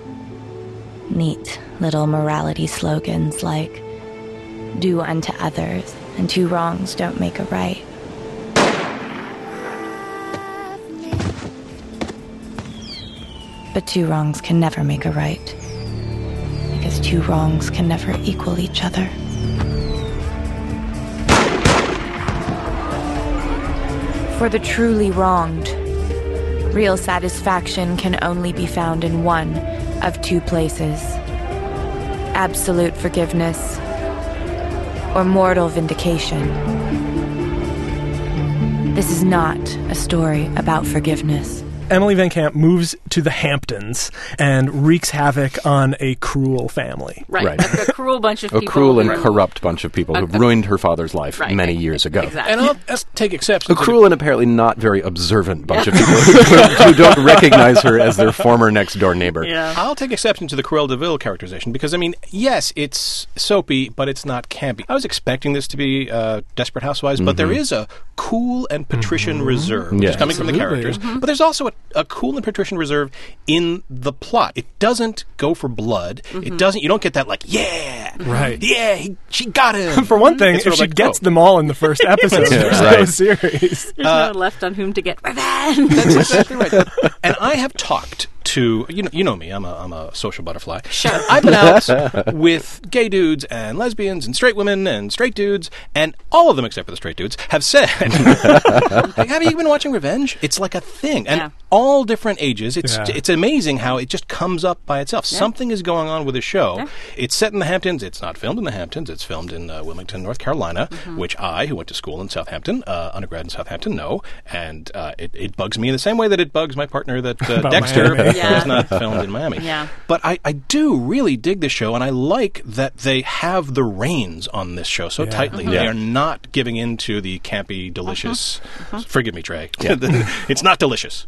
Neat little morality slogans like, "Do unto others, and two wrongs don't make a right." But two wrongs can never make a right, because two wrongs can never equal each other. For the truly wronged, real satisfaction can only be found in one of two places: absolute forgiveness or mortal vindication. This is not a story about forgiveness. Emily Van Camp moves to the Hamptons and wreaks havoc on a cruel family. Right. Right. A, a cruel bunch of A people. cruel and who- corrupt bunch of people who A- ruined her father's life Right. many years ago. Exactly. And I'll, I'll take exception. A to cruel and apparently not very observant bunch of people who, who don't recognize her as their former next-door neighbor. Yeah. I'll take exception to the Cruella de Vil characterization because, I mean, yes, it's soapy, but it's not campy. I was expecting this to be uh, Desperate Housewives, but there is a cool and patrician Mm-hmm. reserve, which Yeah. is coming from the Absolutely. characters. Mm-hmm. But there's also a, a cool and patrician reserve in the plot. It doesn't go for blood. Mm-hmm. It doesn't. You don't get that like, yeah, Right. yeah, he, she got him. For one thing, It's if sort of she like, gets oh. them all in the first episode, Yeah, there's no right. series. There's Uh, no one left on whom to get revenge. That's exactly right. And I have talked to you know you know me. I'm a I'm a social butterfly. Sure. I've been out with gay dudes and lesbians and straight women and straight dudes, and all of them except for the straight dudes have said, like, "Have you been watching Revenge? It's like a thing." And Yeah. all different ages. It's Yeah. it's amazing how it just comes up by itself. Yeah. Something is going on with the show. Yeah. It's set in the Hamptons. It's not filmed in the Hamptons. It's filmed in uh, Wilmington, North Carolina, Mm-hmm. which I, who went to school in Southampton, uh, undergrad in Southampton, know. And uh, it, it bugs me in the same way that it bugs my partner that uh, About Dexter Miami. Yeah. was not filmed in Miami. Yeah. But I, I do really dig this show, and I like that they have the reins on this show so Yeah. tightly. Mhm. They Yeah. are not giving in to the campy, delicious. Uh-huh. Forgive me, Trey. It's not delicious.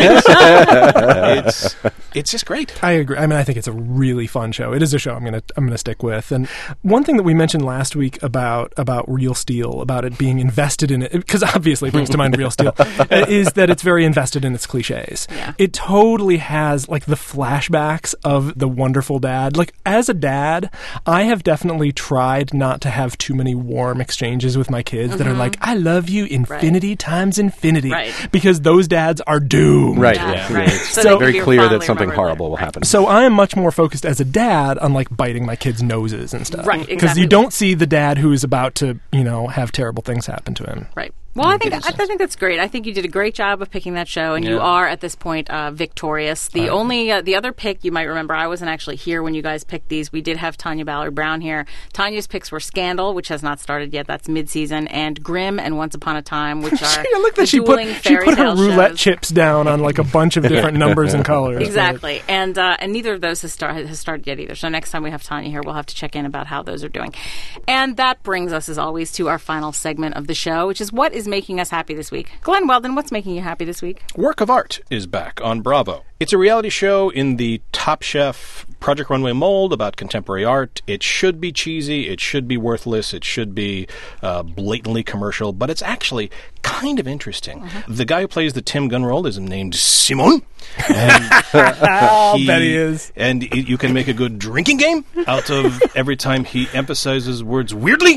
It's, it's just great. I agree. I mean, I think it's a really fun show. It is a show I'm gonna I'm gonna stick with. And one thing that we mentioned last week about about Real Steel, about it being invested in it, because obviously it brings to mind Real Steel, uh, is that it's very invested in its cliches. Yeah. It totally has like the flashbacks of the wonderful dad. Like as a dad, I have definitely tried not to have too many warm exchanges with my kids that are like, "I love you, infinity times infinity," Right. because those dads are doomed. Right. Yeah, Yeah. right. It's So they can very be clear fondly that something remembered horrible will happen. So I am much more focused as a dad on like biting my kids' noses and stuff. Right, Because exactly. you don't see the dad who is about to, you know, have terrible things happen to him. Right. Well, I think I, I think that's great. I think you did a great job of picking that show, and you Yeah. are at this point uh, victorious. The only uh, the other pick you might remember, I wasn't actually here when you guys picked these. We did have Tanya Ballard Brown here. Tanya's picks were Scandal, which has not started yet. That's mid-season, and Grimm and Once Upon a Time, which are I like the that she put dueling she fairy put her tale roulette shows. chips down on like a bunch of different numbers and colors. Exactly, and uh, and neither of those has, start, has started yet either. So next time we have Tanya here, we'll have to check in about how those are doing. And that brings us, as always, to our final segment of the show, which is what is making us happy this week. Glenn Weldon, what's making you happy this week? Work of Art is back on Bravo. It's a reality show in the Top Chef Project Runway mold about contemporary art. It should be cheesy. It should be worthless. It should be uh, blatantly commercial. But it's actually kind of interesting. Mm-hmm. The guy who plays the Tim Gunn role is named Simon. And I'll bet he is. And it, you can make a good drinking game out of every time he emphasizes words weirdly.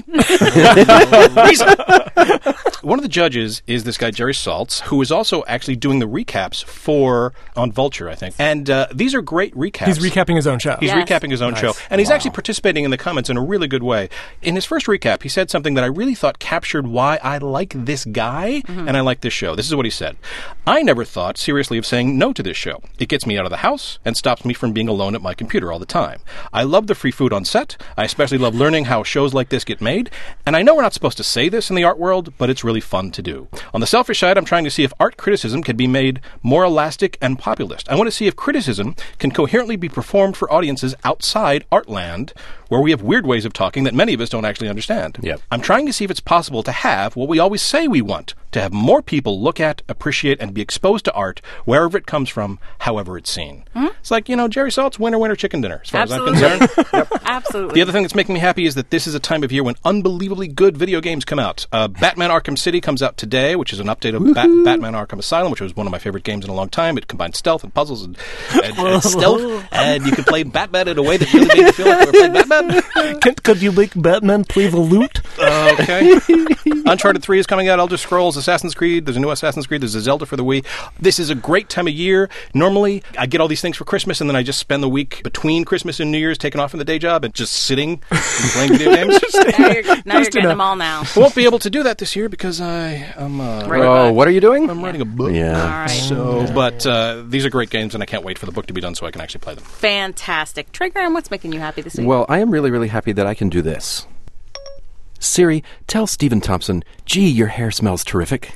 Reason. One of the judges is this guy, Jerry Saltz, who is also actually doing the recaps for on Vulture, I think. And uh, these are great recaps. He's recapping his own show. He's Yes. recapping his own Nice. show. And he's Wow. actually participating in the comments in a really good way. In his first recap, he said something that I really thought captured why I like this guy Mm-hmm. and I like this show. This is what he said. I never thought seriously of saying no to this show. It gets me out of the house and stops me from being alone at my computer all the time. I love the free food on set. I especially love learning how shows like this get made. And I know we're not supposed to say this in the art world, but it's really fun to do. On the selfish side, I'm trying to see if art criticism can be made more elastic and populist. I want to see if criticism can coherently be performed for audiences outside Artland, where we have weird ways of talking that many of us don't actually understand. Yep. I'm trying to see if it's possible to have what we always say we want, to have more people look at, appreciate, and be exposed to art wherever it comes from, however it's seen. Mm-hmm. It's like, you know, Jerry Saltz, winner, winner, chicken dinner, as far Absolutely. as I'm concerned. Yep. Absolutely. The other thing that's making me happy is that this is a time of year when unbelievably good video games come out. Uh, Batman Arkham City comes out today, which is an update of Bat- Batman Arkham Asylum, which was one of my favorite games in a long time. It combines stealth and puzzles and, and, and stealth, and you can play Batman in a way that really made you feel like you were playing Batman. Can, could you make Batman play the lute? Uh, okay. Uncharted three is coming out, Elder Scrolls, Assassin's Creed. There's a new Assassin's Creed. There's a Zelda for the Wii. This is a great time of year. Normally, I get all these things for Christmas, and then I just spend the week between Christmas and New Year's taking off from the day job and just sitting and playing video games. now you're, now you're getting them all now. I won't be able to do that this year because I am. Uh, Right. Oh, what are you doing? I'm writing a book. Yeah. All right. So, but uh, these are great games, and I can't wait for the book to be done so I can actually play them. Fantastic. Trey Graham, what's making you happy this week? Well, I am really, really happy that I can do this. Siri, tell Stephen Thompson, gee, your hair smells terrific.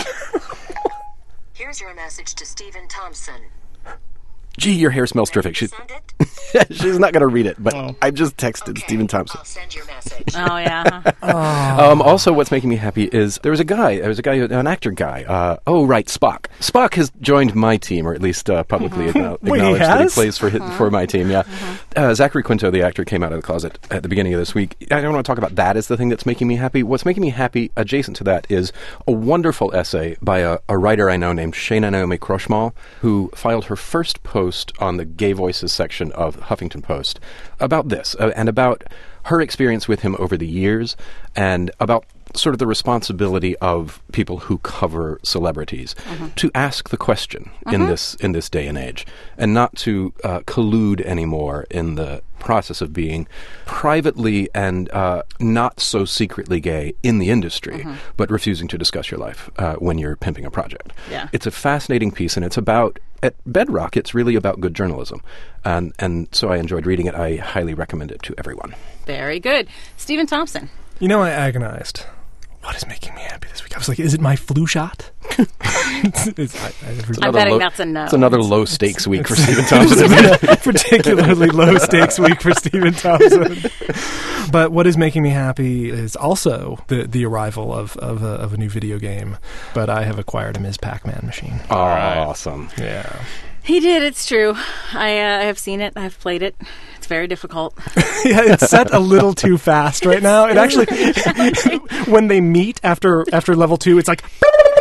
Here's your message to Stephen Thompson. Gee, your hair smells terrific. She, Send it? she's not going to read it, but Oh. I just texted Okay, Stephen Thompson. I'll send your message. oh, yeah. huh? Um, also, what's making me happy is there was a guy, there was a guy, an actor guy. Uh, oh, right, Spock. Spock has joined my team, or at least uh, publicly acknow- Wait, he acknowledged that he has? plays for his, for my team. Yeah, Uh, Zachary Quinto, the actor, came out of the closet at the beginning of this week. I don't want to talk about that as the thing that's making me happy. What's making me happy, adjacent to that, is a wonderful essay by a, a writer I know named Shana Naomi Kroshmal, who filed her first post on the Gay Voices section of Huffington Post about this, uh, and about her experience with him over the years, and about sort of the responsibility of people who cover celebrities mm-hmm. to ask the question mm-hmm. in this in this day and age, and not to uh, collude anymore in the process of being privately and uh, not so secretly gay in the industry, mm-hmm. but refusing to discuss your life uh, when you're pimping a project. Yeah. It's a fascinating piece, and it's about, at bedrock, it's really about good journalism. And, and so I enjoyed reading it. I highly recommend it to everyone. Very good. Stephen Thompson. You know, I agonized. What is making me happy this week? I was like, is it my flu shot? it's, it's, I, I, I'm betting low, that's a no. It's another low stakes week for Stephen Thompson. It's a particularly low stakes week for Stephen Thompson. But what is making me happy is also the the arrival of of a, of a new video game. But I have acquired a Miz Pac-Man machine. Oh, awesome! Yeah. He did. It's true. I uh, I have seen it. I've played it. It's very difficult. Yeah, it's set a little too fast right now. It actually, when they meet after after level two, it's like.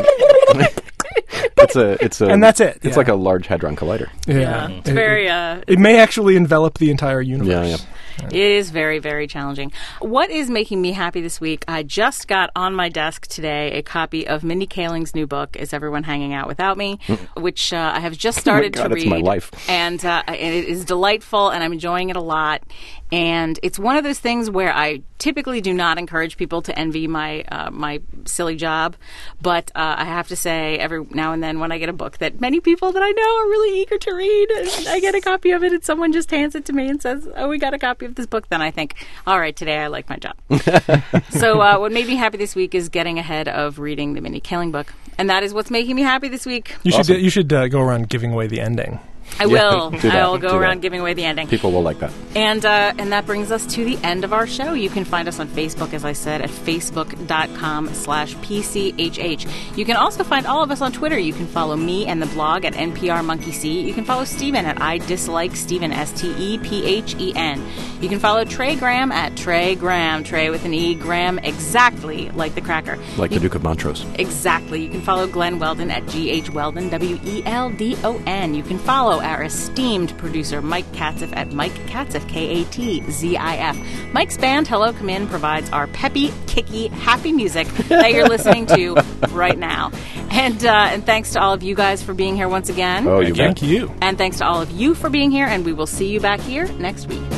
It's a, it's a, and that's it. It's yeah. like a large hadron collider. Yeah, yeah. It's it, very. Uh, it may actually envelop the entire universe. Yeah, yeah. It is very, very challenging. What is making me happy this week? I just got on my desk today a copy of Mindy Kaling's new book, Is Everyone Hanging Out Without Me, mm. which uh, I have just started oh my God, to read. It's my life. And, uh, and it is delightful, and I'm enjoying it a lot. And it's one of those things where I typically do not encourage people to envy my uh, my silly job, but uh, I have to say every now and then when I get a book that many people that I know are really eager to read, and I get a copy of it and someone just hands it to me and says, oh, we got a copy of this book, then I think, all right, today I like my job. So uh, what made me happy this week is getting ahead of reading the Mindy Kaling book, and that is what's making me happy this week. You awesome. should, you should uh, go around giving away the ending. I will. Yeah, I will go around that. giving away the ending. People will like that. And uh, and that brings us to the end of our show. You can find us on Facebook, as I said, at facebook.com slash PCHH. You can also find all of us on Twitter. You can follow me and the blog at N P R Monkey See. You can follow Stephen at I Dislike Stephen, S T E P H E N. You can follow Trey Graham at Trey Graham, Trey with an E, Graham exactly like the cracker. Like you, the Duke of Montrose. Exactly. You can follow Glenn Weldon at G H Weldon, W E L D O N. You can follow our esteemed producer Mike Katzif at Mike Katzif, K A T Z I F. Mike's band Hello Come In provides our peppy, kicky, happy music that you're listening to right now. And uh, and thanks to all of you guys for being here once again. Oh, you Thank you. And thanks to all of you for being here, and we will see you back here next week.